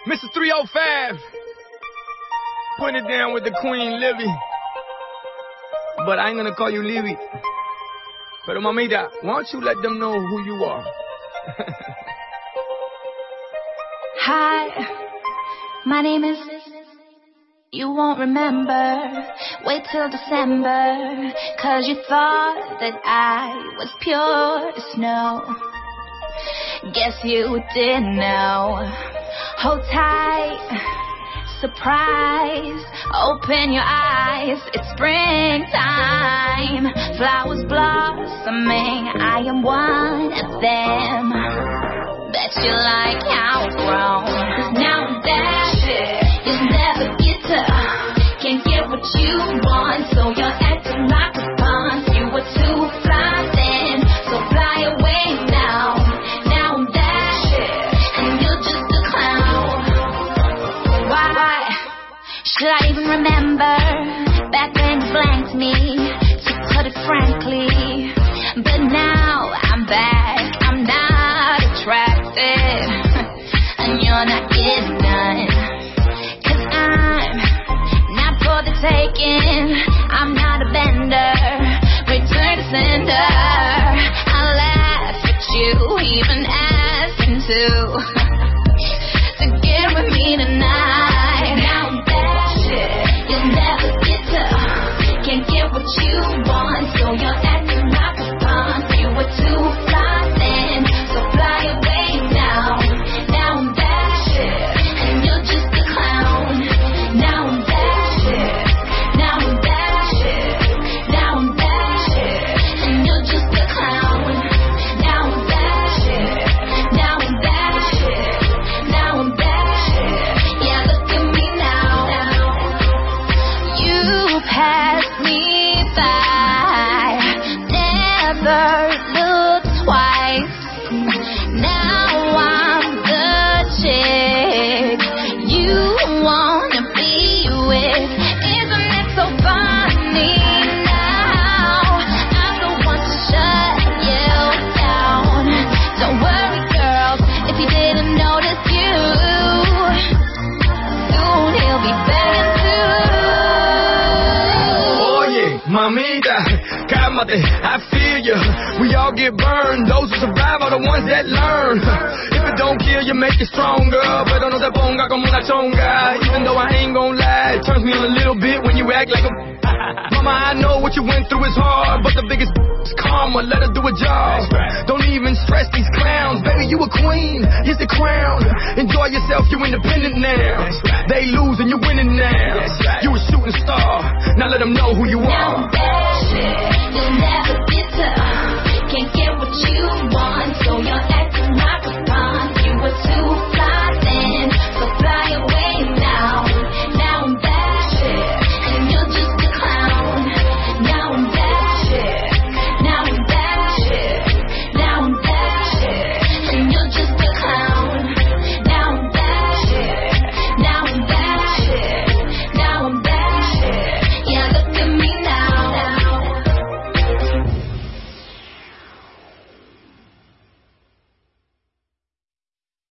Mr. 305, putting it down with the Queen Livy. But I ain't gonna call you Livy. Pero mamita, why don't you let them know who you are? Hi, my name is... You won't remember. Wait till December, 'cause you thought that I was pure as snow. Guess you didn't know. Hold tight, surprise, open your eyes, it's springtime, flowers blossoming, I am one of them. Bet you like how it's grown, 'cause now I'm dashing, you'll never get to, can't get what you want, so you're acting like a punk. You were too fly then, so fly away now. Now I'm dashing, and you're just a clown. Why should I even remember back when you blanked me, to put it frankly? But now I'm back, I'm not attracted, and you're not getting none, 'cause I'm not for the taking, I'm not a bender, return to sender. I laugh at you, even asking to get with me tonight. Now I'm dashing, you'll never get to, can't get what you want, so you're acting like a punk. You were too fly then, so fly away now. Now I'm dashing, and you're just a clown. Now I'm dashing, now I'm dashing, now I'm dashing, and you're just a clown. Now I'm dashing, now I'm dashing, now I'm dashing. Yeah, look at me now. You passed me by, never look twice. Now I'm the chick you wanna be with. Isn't it so funny now? I'm the one to shut you down. Don't worry, girls, if you didn't notice you, soon he'll be begging too. Oye, mamita, cálmate, I feel you. We all get burned, those who survive are the ones that learn. If it don't kill you, make it stronger, pero no te ponga como una chonga. Even though I ain't gon' lie, it turns me on a little bit when you act like a... Mama, I know what you went through is hard, but the biggest is karma, let her do a job. Don't even stress these clowns, baby, you a queen, here's the crown. Enjoy yourself, you're independent now. They lose and you're winning now. You a shooting star, now let them know who you are.